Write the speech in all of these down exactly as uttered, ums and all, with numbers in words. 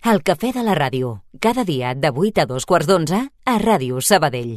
El cafè de la ràdio, cada dia de vuit a dos quarts d'onze a Ràdio Sabadell.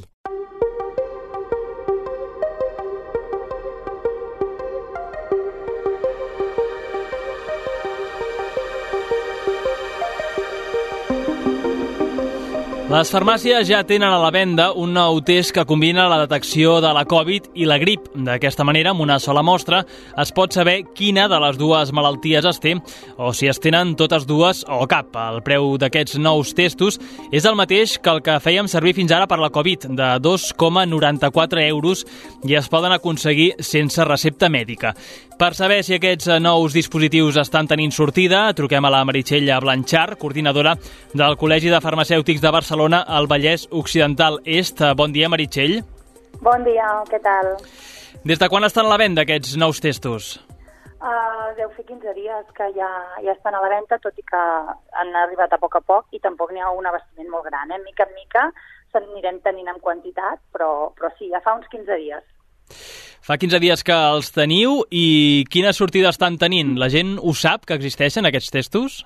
Les farmàcies ja tenen a la venda un nou test que combina la detecció de la Covid i la grip. D'aquesta manera, amb una sola mostra, es pot saber quina de les dues malalties es té o si es tenen totes dues o cap. El preu d'aquests nous testos és el mateix que el que fèiem servir fins ara per la Covid, de dos coma noranta-quatre euros, i es poden aconseguir sense recepta mèdica. Per saber si aquests nous dispositius estan tenint sortida, truquem a la Meritxell Blanchard, coordinadora del Col·legi de Farmacèutics de Barcelona al Vallès Occidental Est. Bon dia, Meritxell. Bon dia, què tal? Des de quan estan a la venda aquests nous testos? Uh, deu fer quinze dies que ja, ja estan a la venda, tot i que han arribat a poc a poc i tampoc n'hi ha un abastiment molt gran. Eh? Mica en mica s'anirem tenint en quantitat, però, però sí, ja fa uns quinze dies. Fa quinze dies que els teniu i quina sortida estan tenint? La gent ho sap que existeixen aquests testos?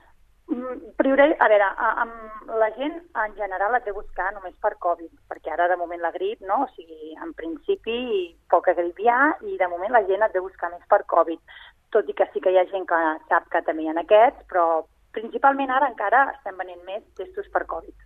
Priori, a veure, amb la gent en general et ve buscar només per Covid, perquè ara de moment la grip, no? O sigui, en principi poca grip hi ha i de moment la gent et ve buscar més per Covid, tot i que sí que hi ha gent que sap que també hi ha aquests, però principalment ara encara estem venent més testos per Covid.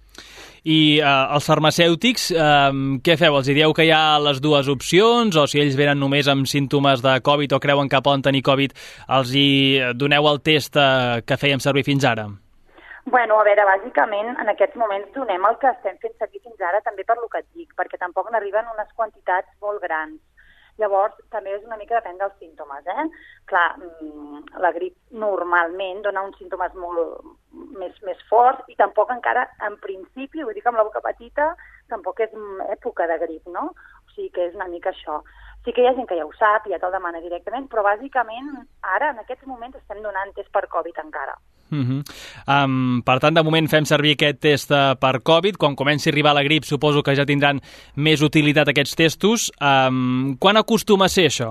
I eh, els farmacèutics, eh, què feu? Els dieu que hi ha les dues opcions o si ells venen només amb símptomes de Covid o creuen que poden tenir Covid, els hi doneu el test eh, que fèiem servir fins ara? Bueno, a veure, bàsicament en aquests moments donem el que estem fent servir fins ara també per lo que et dic, perquè tampoc n'arriben unes quantitats molt grans. Llavors, també és una mica depèn dels símptomes, eh? Clar, la grip normalment dona uns símptomes molt més, més forts i tampoc encara, en principi, vull dir que amb la boca petita, tampoc és època de grip, no? O sigui que és una mica això. Sí que hi ha gent que ja ho sap i ja te'l demana directament, però bàsicament ara, en aquests moments, estem donant test per Covid encara. Uh-huh. Um, per tant, de moment fem servir aquest test per Covid. Quan comenci a arribar la grip suposo que ja tindran més utilitat aquests testos. Um, quan acostuma a ser això?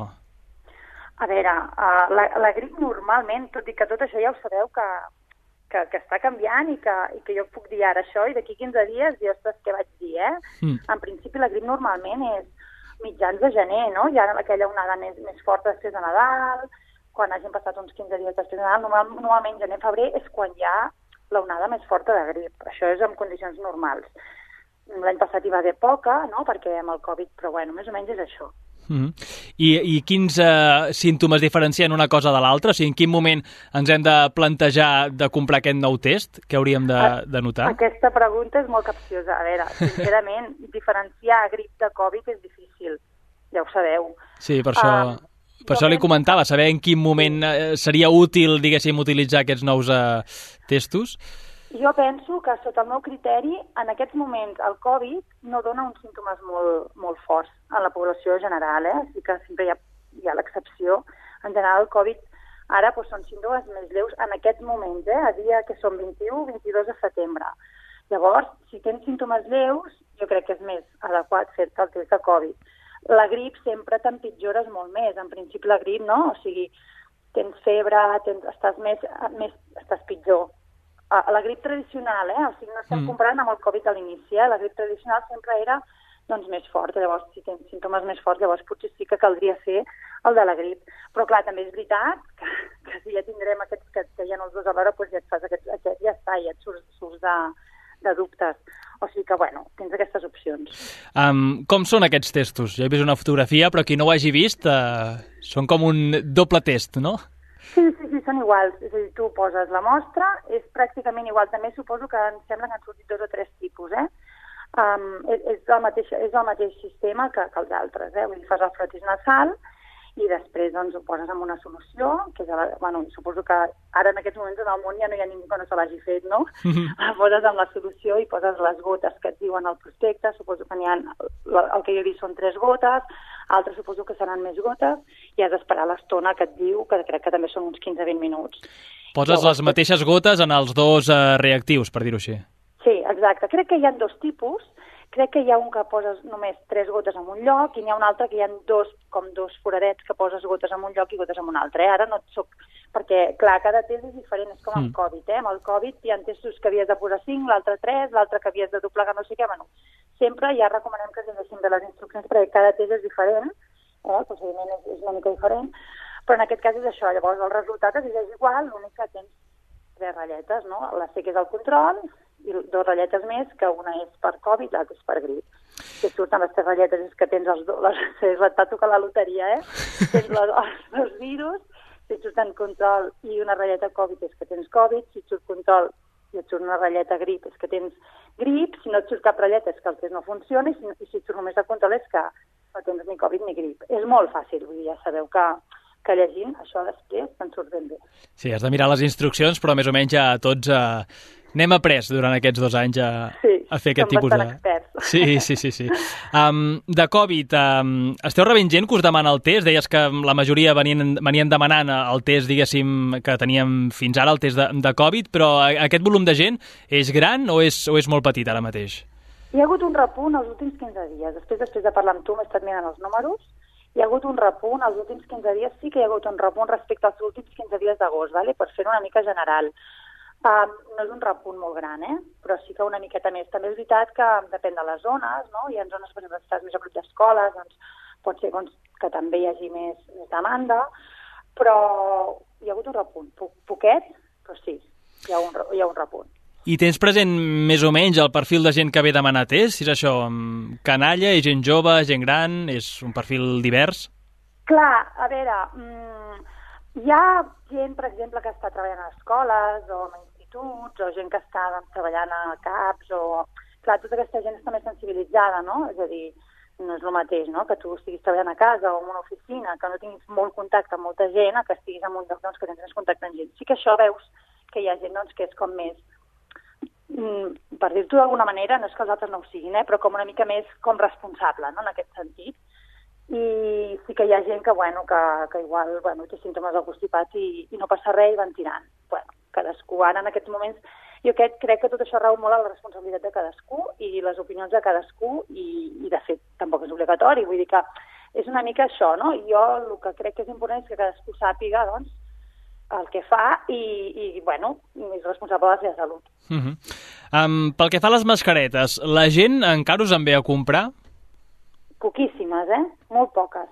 A veure, uh, la, la grip normalment, tot i que tot això ja ho sabeu que, que, que està canviant i que, i que jo puc dir ara això i d'aquí quinze dies jo ostres, què vaig dir, eh? Mm. En principi la grip normalment és mitjans de gener, no? Ja aquella onada més, més forta després de Nadal, quan hagin passat uns quinze dies després de Nadal, normal, normalment gener, febrer és quan hi ha l'onada més forta de grip. Això és en condicions normals. L'any passat hi va haver poca, no?, perquè amb el Covid, però bueno, més o menys és això. Mm-hmm. I, I quins eh, símptomes diferencien una cosa de l'altra? O sigui, en quin moment ens hem de plantejar de comprar aquest nou test? Què hauríem de, de notar? Aquesta pregunta és molt capciosa. A veure, sincerament, diferenciar grip de Covid és difícil. Ja ho sabeu. Sí, per això... Uh, Per això li comentava, saber en quin moment eh, seria útil, diguéssim, utilitzar aquests nous eh, testos? Jo penso que, sota el meu criteri, en aquests moments el Covid no dona uns símptomes molt, molt forts a la població general, eh? Sí que sempre hi ha, hi ha l'excepció. En general, el Covid ara doncs, són símptomes més lleus en aquests moments, eh? A dia que són vint-i-u vint-i-dos de setembre. Llavors, si tens símptomes lleus, jo crec que és més adequat fer-te el test de Covid. La grip sempre t'empitjores molt més. En principi la grip, no? O sigui, tens febre, tens, estàs més, més, estàs pitjor. La grip tradicional, eh? O sigui, no estem mm. comparant amb el Covid a l'inici, eh? La grip tradicional sempre era, doncs, més forta. Llavors, si tens símptomes més forts, llavors potser sí que caldria fer el de la grip. Però, clar, també és veritat que, que si ja tindrem aquests que, que hi ha els dos alhora, doncs ja et fas aquest, aquest ja està, ja et surts, surts de, de dubtes. O sigui que, bueno, tens aquestes opcions. Um, com són aquests testos? Jo he vist una fotografia, però qui no ho hagi vist, uh, són com un doble test, no? Sí, sí, sí, són iguals. És a dir, tu poses la mostra, és pràcticament igual. També suposo que em sembla que han sortit dos o tres tipus, eh? Um, és, és, el mateix, és el mateix sistema que, que els altres, eh? Vull dir, fas el frotis nasal i després doncs, ho poses en una solució, que és, la, bueno, suposo que ara en aquests moments en el món ja no hi ha ningú que no se l'hagi fet, no? Mm-hmm. La poses en la solució i poses les gotes que et diuen al prospecte, suposo que n'hi ha, el que jo he vist són tres gotes, altres suposo que seran més gotes, i has d'esperar l'estona que et diu, que crec que també són uns quinze a vint minuts. Poses Llavors, les mateixes gotes en els dos eh, reactius, per dir-ho així. Sí, exacte. Crec que hi ha dos tipus, crec que hi ha un que poses només tres gotes en un lloc i n'hi ha un altre que hi ha dos, com dos foradets que poses gotes en un lloc i gotes en un altre. Eh? Ara no et soc... Perquè, clar, cada test és diferent, és com amb el Covid, eh? Amb el Covid hi ha testos que havies de posar cinc, l'altre tres, l'altre que havies de doblegar no sé què, bueno, sempre ja recomanem que es llegeixin de les instruccions perquè cada test és diferent, eh? El procediment és, és una mica diferent, però en aquest cas és això, llavors el resultat es llegeix igual, l'únic que tens tres ratlletes, no? La C que és el control i dos ratlletes més, que una és per Covid, l'altra és per grip. Que surten les tres ratlletes és que tens els dos, les, va tocar la loteria, eh? Tens les, els dos virus, si et surt en control i una ratlleta Covid és que tens Covid, si et surt control i et surt una ratlleta grip és que tens grip, si no et surt cap ratlleta és que el test no funciona i si, i si et surt només de control és que no tens ni Covid ni grip. És molt fàcil, vull dir, ja sabeu que, que llegint això després te'n surt ben bé. Sí, has de mirar les instruccions, però més o menys ja tots eh, n'hem après durant aquests dos anys a, sí, a fer aquest tipus de... experts. Sí, sí, sí. sí. Um, de Covid, um, esteu rebent gent que us demana el test? Deies que la majoria venien, venien demanant el test, diguéssim, que teníem fins ara, el test de, de Covid, però aquest volum de gent és gran o és, o és molt petit ara mateix? Hi ha hagut un repunt els últims quinze dies. Després, després de parlar amb tu, m'he estat mirant els números. Hi ha hagut un repunt, els últims quinze dies sí que hi ha hagut un repunt respecte als últims quinze dies d'agost, ¿vale? Per fer una mica general. Um, no és un repunt molt gran, eh? Però sí que una miqueta més. També és veritat que depèn de les zones, no? Hi ha zones, per exemple, si estàs més a prop d'escoles, doncs pot ser doncs, que també hi hagi més, més demanda, però hi ha hagut un repunt. Po poquet, però sí, hi ha un, hi ha un repunt. I tens present més o menys el perfil de gent que ve a demanar test? Si és això, canalla, és gent jove, gent gran, és un perfil divers? Clar, a veure, mmm, hi ha gent, per exemple, que està treballant a escoles o en instituts, o gent que està doncs, treballant a C A Ps, o... Clar, tota aquesta gent està més sensibilitzada, no? És a dir, no és el mateix, no?, que tu estiguis treballant a casa o en una oficina, que no tinguis molt contacte amb molta gent, que estiguis en un lloc doncs, que tens més contacte amb gent. Sí que això veus que hi ha gent doncs, que és com més, per dir-t'ho d'alguna manera, no és que els altres no ho siguin, eh, però com una mica més com responsable, no?, en aquest sentit. I sí que hi ha gent que, bueno, que, que igual bueno, té símptomes del constipat i, i no passa res i van tirant. Bueno, cadascú ara en aquests moments... Jo crec, crec que tot això rau molt a la responsabilitat de cadascú i les opinions de cadascú i, i de fet, tampoc és obligatori. Vull dir que és una mica això, no? I jo el que crec que és important és que cadascú sàpiga, doncs, el que fa i, i bueno, és responsable de la seva salut. Uh -huh. um, pel que fa a les mascaretes, la gent encara us en ve a comprar? Poquíssimes, eh? Molt poques.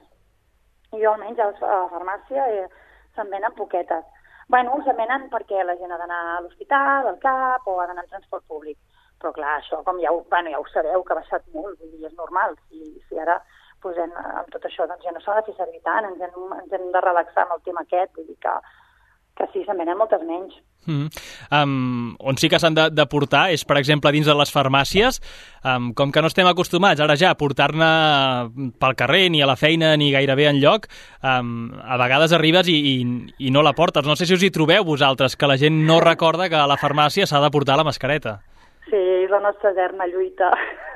Jo almenys a la farmàcia eh, se'n venen poquetes. Bueno, se'n venen perquè la gent ha d'anar a l'hospital, al C A P o ha d'anar en transport públic. Però clar, això com ja ho, bueno, ja ho sabeu, que ha baixat molt, vull dir, és normal. Si, si ara posem amb tot això doncs ja no s'ha de fer servir tant, ens hem, ens hem de relaxar amb el tema aquest, vull dir que que sí, se'n venen moltes menys. Mm. Um, on sí que s'han de, de portar és, per exemple, dins de les farmàcies, um, com que no estem acostumats ara ja a portar-ne pel carrer, ni a la feina, ni gairebé enlloc, um, a vegades arribes i, i, i no la portes. No sé si us hi trobeu vosaltres, que la gent no recorda que a la farmàcia s'ha de portar la mascareta. Sí, és la nostra eterna lluita.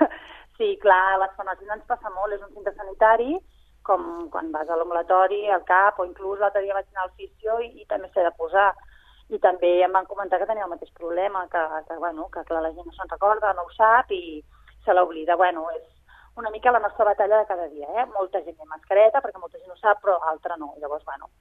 Sí, clar, a les farmàcies ens passa molt, és un centre sanitari, com quan vas a l'ambulatori, al C A P, o inclús l'altre dia vaig anar al fisio i, i també s'ha de posar. I també em van comentar que tenia el mateix problema, que, que, bueno, que clar, la gent no se'n recorda, no ho sap i se l'oblida. Bueno, és una mica la nostra batalla de cada dia, eh? Molta gent té mascareta, perquè molta gent ho sap, però altra no. Llavors, bueno,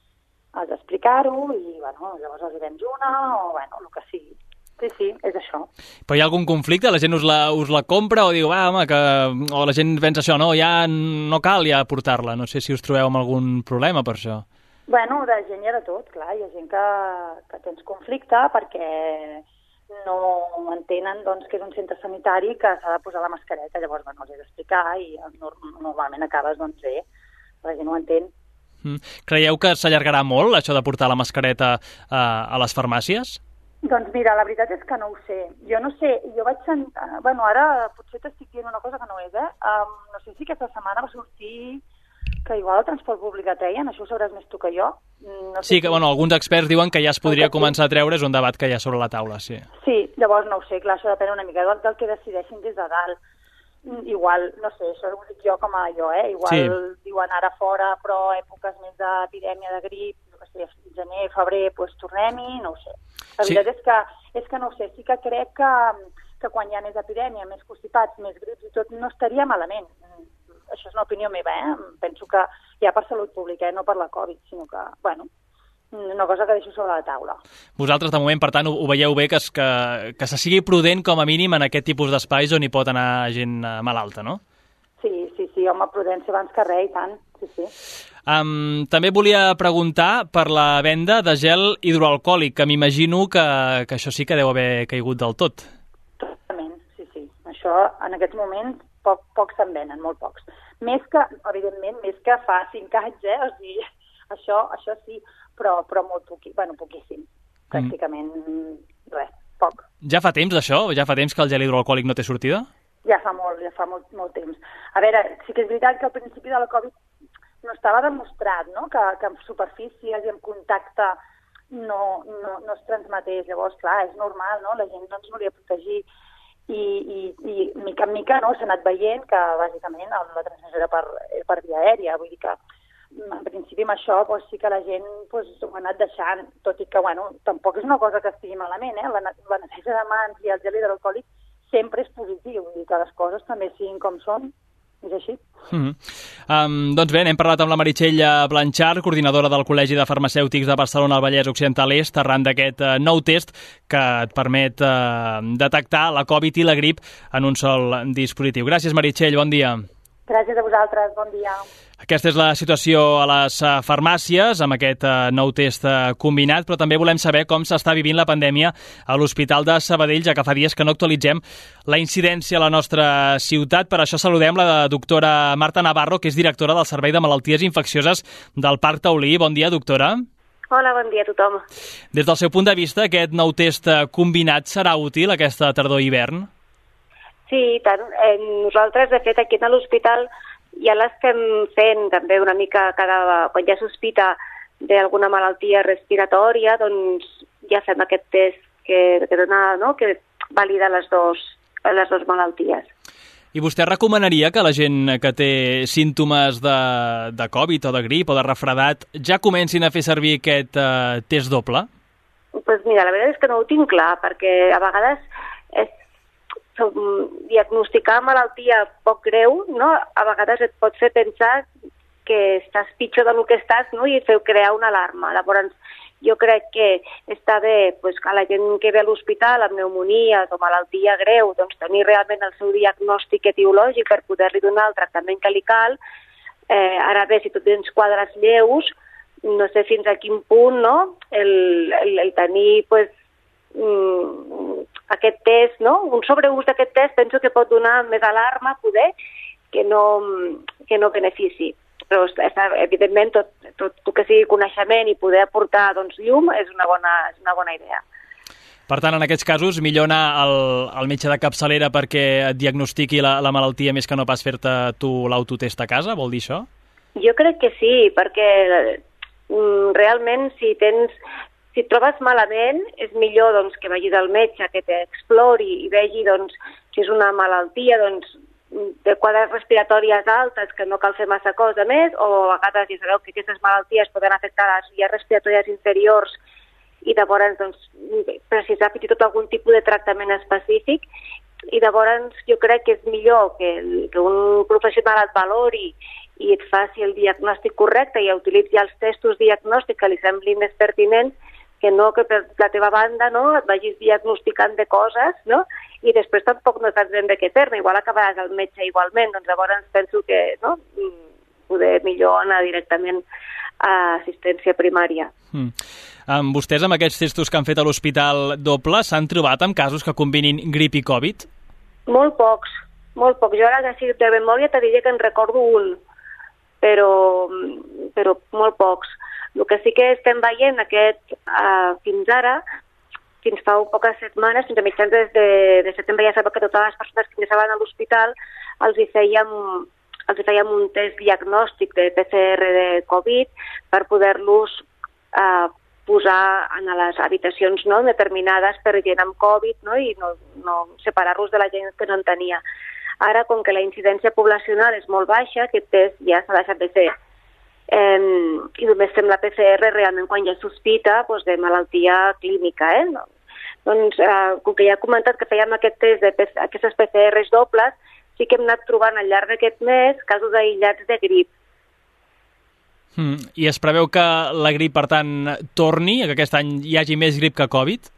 has d'explicar-ho i, bueno, llavors els hi vens una o, bueno, el que sigui. Sí, sí, és això. Però hi ha algun conflicte? La gent us la, us la compra o diu, va, home, que... o la gent pensa això, no, ja no cal ja portar-la. No sé si us trobeu amb algun problema per això. Bueno, de gent hi ha de tot, clar. Hi ha gent que, que tens conflicte perquè no entenen doncs, que és un centre sanitari que s'ha de posar la mascareta. Llavors, bueno, els he d'explicar i normalment acabes, doncs, bé. La gent ho entén. Mm. Creieu que s'allargarà molt, això de portar la mascareta eh, a les farmàcies? Doncs mira, la veritat és que no ho sé. Jo no sé, jo vaig sentir... Bueno, ara potser t'estic dient una cosa que no és, eh? Um, no sé si aquesta setmana va sortir que igual el transport públic et treien, això ho sabràs més tu que jo. No sé sí, que si... bueno, alguns experts diuen que ja es podria començar a treure, és un debat que hi ha sobre la taula, sí. Sí, llavors no ho sé, clar, això depèn una mica del, del que decideixin des de dalt. Igual, no sé, això ho dic jo com a jo, eh? Igual sí. Diuen ara fora, però èpoques més d'epidèmia de grip, no sé, gener, febrer, doncs tornem-hi, no ho sé. La veritat sí. és, que, és que no ho sé, sí que crec que, que quan hi ha més epidèmia, més constipats, més grips i tot, no estaria malament. Això és una opinió meva, eh? Penso que ja per salut pública, eh? No per la Covid, sinó que, bueno, una cosa que deixo sobre la taula. Vosaltres, de moment, per tant, ho, ho veieu bé, que, es, que, que se sigui prudent com a mínim en aquest tipus d'espais on hi pot anar gent malalta, no? Sí, sí, sí, home, prudència abans que res, i tant, sí, sí. Um, també volia preguntar per la venda de gel hidroalcohòlic, que m'imagino que, que això sí que deu haver caigut del tot. Totalment, sí, sí. Això, en aquests moments, poc, pocs se'n venen, molt pocs. Més que, evidentment, més que fa cinc anys, eh? O sigui, això, això sí, però, però molt poqui, bueno, poquíssim. Pràcticament, mm. res, poc. Ja fa temps, això? Ja fa temps que el gel hidroalcohòlic no té sortida? Ja fa molt, ja fa molt, molt temps. A veure, sí que és veritat que al principi de la Covid no estava demostrat, no?, que, que en superfícies i en contacte no, no, no es transmetés. Llavors, clar, és normal, no?, la gent no ens volia protegir. I, i, i mica en mica, no?, s'ha anat veient que, bàsicament, la transmissió era per, per via aèria. Vull dir que, en principi, amb això, doncs, sí que la gent doncs, ho ha anat deixant, tot i que, bueno, tampoc és una cosa que estigui malament, eh? La, la neteja de mans i el gel hidroalcohòlic sempre és positiu, vull dir que les coses també siguin com són, és així. Mm-hmm. um, doncs bé, n'hem parlat amb la Meritxell Blanchard, coordinadora del Col·legi de Farmacèutics de Barcelona al Vallès Occidental Est, arran d'aquest uh, nou test que et permet uh, detectar la Covid i la grip en un sol dispositiu. Gràcies, Meritxell, bon dia. Gràcies a vosaltres, bon dia. Aquesta és la situació a les farmàcies, amb aquest nou test combinat, però també volem saber com s'està vivint la pandèmia a l'Hospital de Sabadell, ja que fa dies que no actualitzem la incidència a la nostra ciutat. Per això saludem la doctora Marta Navarro, que és directora del Servei de Malalties Infeccioses del Parc Taulí. Bon dia, doctora. Hola, bon dia a tothom. Des del seu punt de vista, aquest nou test combinat serà útil aquesta tardor i hivern? Sí, i tant. Eh, nosaltres, de fet, aquí a l'hospital ja l'estem fent també una mica cada... Quan ja sospita d'alguna malaltia respiratòria, doncs ja fem aquest test que, que dona, no?, que valida les dos, les dues malalties. I vostè recomanaria que la gent que té símptomes de, de Covid o de grip o de refredat ja comencin a fer servir aquest eh, test doble? Doncs pues mira, la veritat és que no ho tinc clar, perquè a vegades és diagnosticar malaltia poc greu, no?, a vegades et pot fer pensar que estàs pitjor del que estàs, no?, i feu crear una alarma. Llavors, jo crec que està bé pues, que la gent que ve a l'hospital amb pneumonies o malaltia greu, doncs tenir realment el seu diagnòstic etiològic per poder-li donar el tractament que li cal. Eh, ara bé, si tu tens quadres lleus, no sé fins a quin punt, no?, el, el, el tenir, pues, mm, aquest test, no?, un sobreús d'aquest test penso que pot donar més alarma, poder, que no, que no benefici. Però, evidentment, tot, tot, tot que sigui coneixement i poder aportar doncs, llum és una bona, és una bona idea. Per tant, en aquests casos, millor anar al, al metge de capçalera perquè et diagnostiqui la, la malaltia més que no pas fer-te tu l'autotest a casa? Vol dir això? Jo crec que sí, perquè mm, realment si tens... Si et trobes malament, és millor doncs, que vagis al metge, que t'explori i vegi doncs, si és una malaltia doncs, de quadres respiratòries altes, que no cal fer massa cosa més, o a vegades ja sabeu que aquestes malalties poden afectar les vies respiratòries inferiors i llavors doncs, precisar fins i tot algun tipus de tractament específic. I llavors jo crec que és millor que, que un professional et valori i et faci el diagnòstic correcte i utilitzi els testos diagnòstics que li semblin més pertinents, que no que per la teva banda, no, et vagis diagnosticant de coses, no?, i després tampoc no saps ben bé què fer-ne. Igual acabaràs al metge igualment, doncs llavors penso que, no?, poder millor anar directament a assistència primària. Mm. Um, vostès, amb aquests testos que han fet a l'hospital doble, s'han trobat amb casos que combinin grip i Covid? Molt pocs, molt pocs. Jo ara, que de memòria, te diria que en recordo un, però, però molt pocs. El que sí que estem veient aquest, uh, fins ara, fins fa poques setmanes, fins a mitjans de, de setembre, ja sabeu que totes les persones que ingressaven a l'hospital els hi fèiem, els hi fèiem un test diagnòstic de P C R de Covid per poder-los uh, posar en les habitacions, no?, determinades per gent amb Covid, no?, i no, no separar-los de la gent que no en tenia. Ara, com que la incidència poblacional és molt baixa, aquest test ja s'ha deixat de fer. Eh, i només fem la P C R realment quan ja sospita doncs, de malaltia clínica, eh? No? doncs, eh, com que ja he comentat que fèiem aquest test de P- aquestes P C Rs dobles, sí que hem anat trobant al llarg d'aquest mes casos aïllats de grip. Mm. I es preveu que la grip, per tant, torni, que aquest any hi hagi més grip que Covid?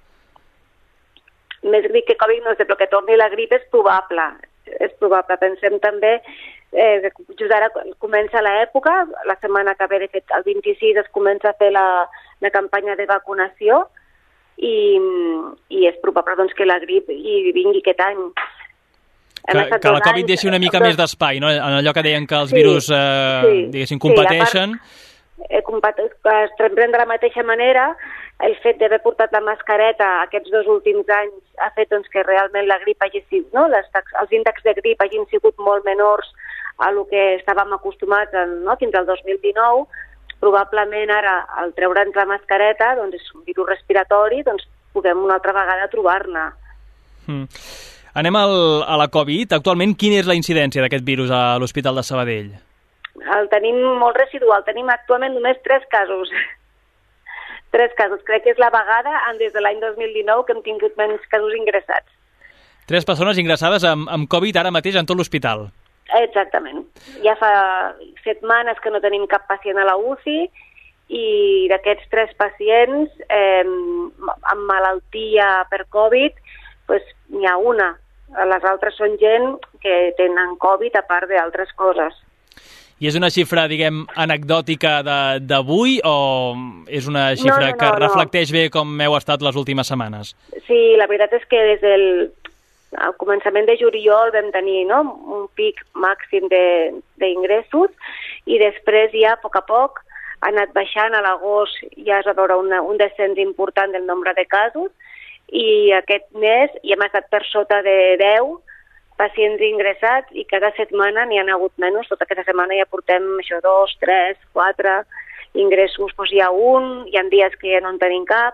Més grip que Covid no sé, però que torni la grip és probable. És probable. Pensem també eh, que just ara comença l'època, la setmana que ve, de fet, el vint-i-sis es comença a fer la, la campanya de vacunació i, i és probable doncs, que la grip hi vingui aquest any. Que, que la Covid deixi una mica més d'espai, no? En allò que deien que els sí, virus, eh, sí, diguéssim, competeixen. Sí, a part, eh, es prenen de la mateixa manera. El fet d'haver portat la mascareta aquests dos últims anys ha fet doncs, que realment la grip hagi sigut, no? Les tax, els índexs de grip hagin sigut molt menors a lo que estàvem acostumats en, no? fins al dos mil dinou. Probablement ara, al treure'ns la mascareta, doncs és un virus respiratori, doncs puguem una altra vegada trobar-ne. Mm. Anem al, a la Covid. Actualment, quina és la incidència d'aquest virus a l'Hospital de Sabadell? El tenim molt residual. Tenim actualment només tres casos. Tres casos. Crec que és la vegada des de l'any dos mil dinou que hem tingut menys casos ingressats. Tres persones ingressades amb, amb Covid ara mateix en tot l'hospital. Exactament. Ja fa setmanes que no tenim cap pacient a la U C I i d'aquests tres pacients eh, amb malaltia per Covid pues, n'hi ha una. Les altres són gent que tenen Covid a part d'altres coses. I és una xifra, diguem, anecdòtica d'avui o és una xifra no, no, no, que reflecteix no. bé com heu estat les últimes setmanes? Sí, la veritat és que des del al començament de juliol vam tenir no, un pic màxim d'ingressos i després ja a poc a poc ha anat baixant. A l'agost ja es va veure una, un descens important del nombre de casos i aquest mes ja hem estat per sota de deu pacients ingressats i cada setmana n'hi ha hagut menys. Tota aquesta setmana ja portem això, dos, tres, quatre ingressos. Doncs hi ha un, hi ha dies que ja no en tenim cap.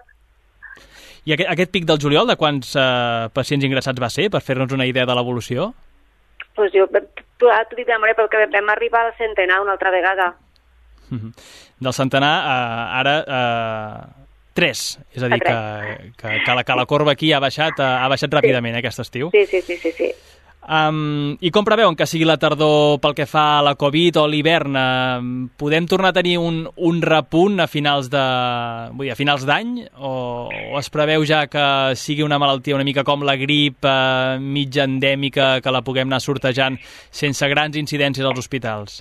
I aquest, aquest pic del juliol, de quants eh, pacients ingressats va ser, per fer-nos una idea de l'evolució? Doncs jo t'ho dic de memòria perquè vam arribar al centenar una altra vegada. Del centenar, eh, ara... Eh... Tres, és a dir, que, que, que, la, que la corba aquí ha baixat, ha baixat ràpidament, eh, aquest estiu. Sí, sí, sí, sí, sí. Um, I com preveuen que sigui la tardor pel que fa a la Covid o l'hivern? Uh, podem tornar a tenir un, un repunt a finals de, vull dir, a finals d'any? O, o es preveu ja que sigui una malaltia una mica com la grip uh, mitja endèmica, que la puguem anar sortejant sense grans incidències als hospitals?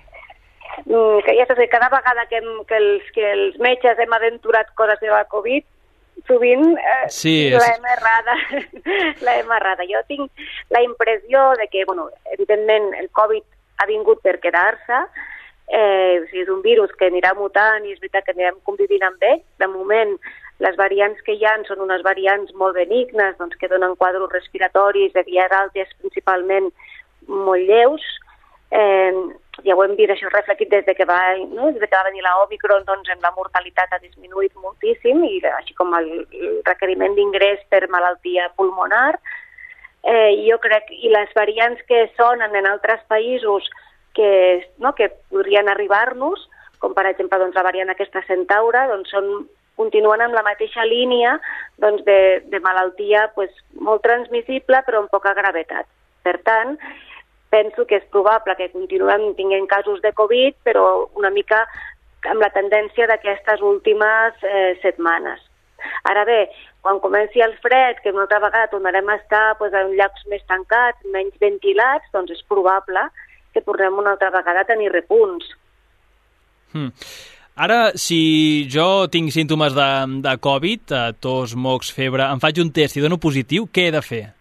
Que ja saps que cada vegada que, hem, que, els, que els metges hem aventurat coses de la Covid, sovint eh, sí, l'hem errada. l'hem errada. Jo tinc la impressió de que, bueno, evidentment, el Covid ha vingut per quedar-se, eh, o sigui, és un virus que anirà mutant i és veritat que anirem convivint amb ell. De moment, les variants que hi ha són unes variants molt benignes, doncs, que donen quadros respiratoris de vies altes, principalment molt lleus. Eh, ja ho hem vist això reflectit des de que va, no? des de que va venir la Omicron, doncs la mortalitat ha disminuït moltíssim i així com el, el requeriment d'ingrés per malaltia pulmonar. Eh, jo crec, i les variants que sonen en altres països que, no, que podrien arribar-nos, com per exemple doncs, la variant aquesta Centaura, doncs són, continuen amb la mateixa línia doncs, de, de malaltia pues, molt transmissible però amb poca gravetat. Per tant, penso que és probable que continuem tinguent casos de Covid, però una mica amb la tendència d'aquestes últimes eh, setmanes. Ara bé, quan comenci el fred, que una altra vegada tornarem a estar pues, en llocs més tancats, menys ventilats, doncs és probable que tornem una altra vegada a tenir repunts. Hmm. Ara, si jo tinc símptomes de, de Covid, tos, mocs, febre, em faig un test i dono positiu, què he de fer?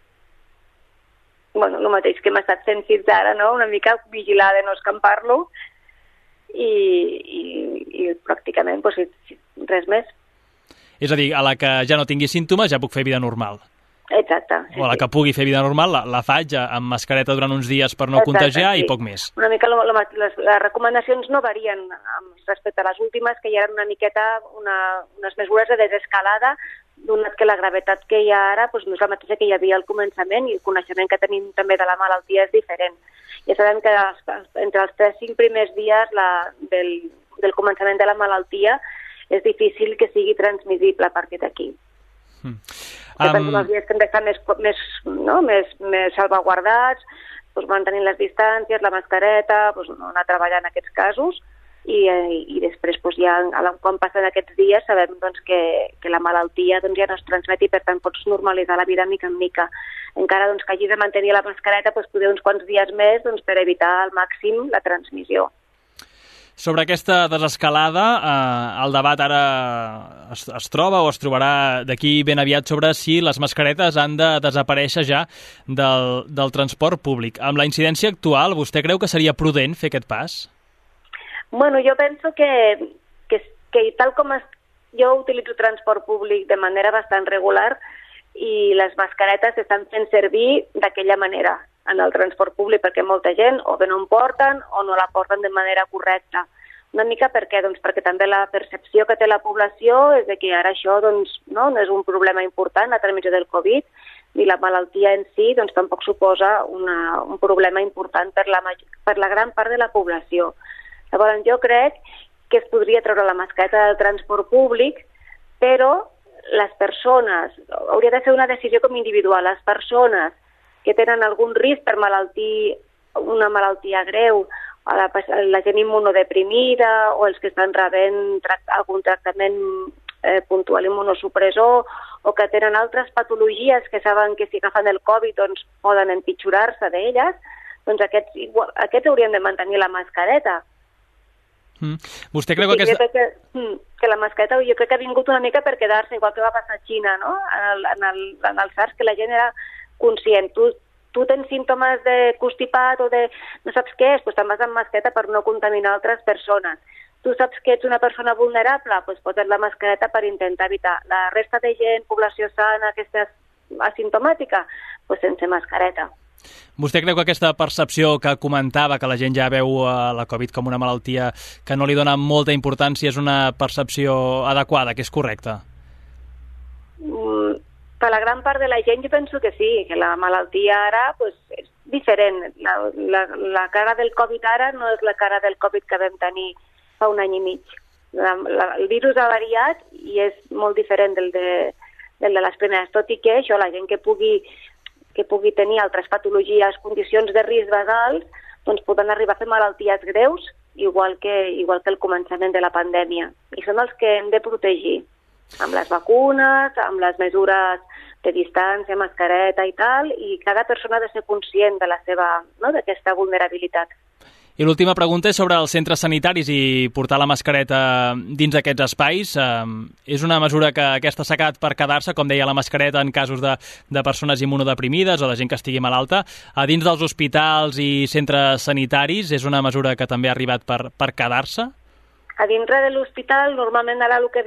Bueno, el mateix que hem estat fent fins ara, no? Una mica vigilar de no escampar-lo i, i, i pràcticament pues, res més. És a dir, a la que ja no tingui símptomes ja puc fer vida normal. Exacte. Sí, o a la que pugui fer vida normal la, la faig amb mascareta durant uns dies per no Exacte, contagiar sí. i poc més. Una mica lo, lo, les, les recomanacions no varien respecte a les últimes, que ja eren una miqueta una, unes mesures de desescalada, donat que la gravetat que hi ha ara doncs no és la mateixa que hi havia al començament i el coneixement que tenim també de la malaltia és diferent. Ja sabem que els, entre els tres cinc primers dies la, del, del començament de la malaltia és difícil que sigui transmissible a partir d'aquí. Hmm. Um... Per els dies que hem d'estar més, més, no? més, més salvaguardats, doncs mantenint les distàncies, la mascareta, doncs no anar a treballar en aquests casos, i, i després doncs, ja, quan passen aquests dies sabem doncs, que, que la malaltia doncs, ja no es transmet i per tant pots normalitzar la vida mica en mica. Encara doncs, que hagis de mantenir la mascareta doncs, poder uns quants dies més doncs, per evitar al màxim la transmissió. Sobre aquesta desescalada, eh, el debat ara es, es troba o es trobarà d'aquí ben aviat sobre si les mascaretes han de desaparèixer ja del, del transport públic. Amb la incidència actual, vostè creu que seria prudent fer aquest pas? Bueno, jo penso que, que, que tal com es, jo utilitzo transport públic de manera bastant regular i les mascaretes s'estan fent servir d'aquella manera en el transport públic perquè molta gent o bé no en porten o no la porten de manera correcta. Una mica per què? Doncs perquè també la percepció que té la població és de que ara això doncs, no, no és un problema important, la transmissió del Covid, i la malaltia en si doncs, tampoc suposa una, un problema important per la, per la gran part de la població. Llavors, jo crec que es podria treure la mascareta del transport públic, però les persones, hauria de ser una decisió com individual, les persones que tenen algun risc per malaltir, una malaltia greu, la, la gent immunodeprimida o els que estan rebent tract, algun tractament eh, puntual immunosupressor o que tenen altres patologies que saben que si agafen el Covid doncs, poden empitjorar-se d'elles, doncs aquests, igual, aquests haurien de mantenir la mascareta. Mm. Vostè creu que, sí, aquesta... que, que la mascareta jo crec que ha vingut una mica per quedar-se, igual que va passar a Xina, no? En el, en el, en el SARS, que la gent era conscient. Tu, tu tens símptomes de constipat o de no saps què és, doncs te'n vas amb mascareta per no contaminar altres persones. Tu saps que ets una persona vulnerable, doncs poses la mascareta per intentar evitar. La resta de gent, població sana, que és asimptomàtica, doncs sense mascareta. Vostè creu que aquesta percepció que comentava, que la gent ja veu la Covid com una malaltia que no li dona molta importància, és una percepció adequada, que és correcta? Mm, per la gran part de la gent jo penso que sí, que la malaltia ara pues, és diferent. La, la, la cara del Covid ara no és la cara del Covid que vam tenir fa un any i mig. La, la, el virus ha variat i és molt diferent del de, del de les primeres, tot i que això, la gent que pugui que pugui tenir altres patologies, condicions de risc basals, doncs poden arribar a fer malalties greus, igual que, igual que el començament de la pandèmia. I són els que hem de protegir, amb les vacunes, amb les mesures de distància, mascareta i tal, i cada persona ha de ser conscient de la seva, no?, d'aquesta vulnerabilitat. I l'última pregunta és sobre els centres sanitaris i portar la mascareta dins d'aquests espais. És una mesura que aquesta s'ha quedat per quedar-se, com deia, la mascareta en casos de, de persones immunodeprimides o de gent que estigui malalta. A dins dels hospitals i centres sanitaris és una mesura que també ha arribat per, per quedar-se? A dintre de l'hospital, normalment ara el que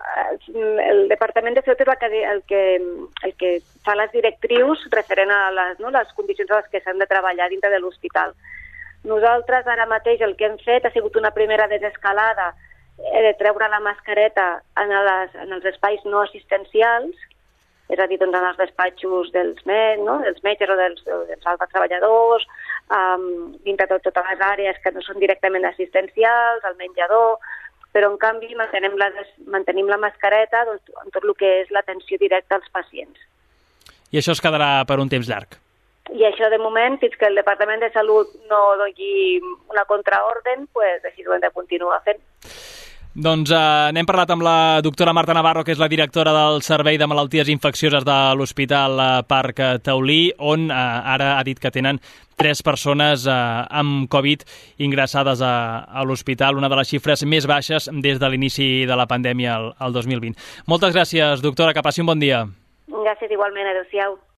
el Departament de Salut és el que, el que, el que fa les directrius referent a les, no, les condicions a les que s'han de treballar dintre de l'hospital. Nosaltres ara mateix el que hem fet ha sigut una primera desescalada de treure la mascareta en, les, en els espais no assistencials, és a dir, doncs en els despatxos dels, met, no? dels metges o dels, dels altres treballadors, um, dintre de totes les àrees que no són directament assistencials, al menjador, però en canvi mantenim la, mantenim la mascareta doncs, en tot el que és l'atenció directa als pacients. I això es quedarà per un temps llarg? I això, de moment, fins que el Departament de Salut no doni una contraorden, pues, així ho hem de continuar fent. Doncs eh, n'hem parlat amb la doctora Marta Navarro, que és la directora del Servei de Malalties Infeccioses de l'Hospital Parc Taulí, on eh, ara ha dit que tenen tres persones eh, amb Covid ingressades a, a l'hospital, una de les xifres més baixes des de l'inici de la pandèmia el, el dos mil vint. Moltes gràcies, doctora, que passi un bon dia. Gràcies igualment, adéu-siau.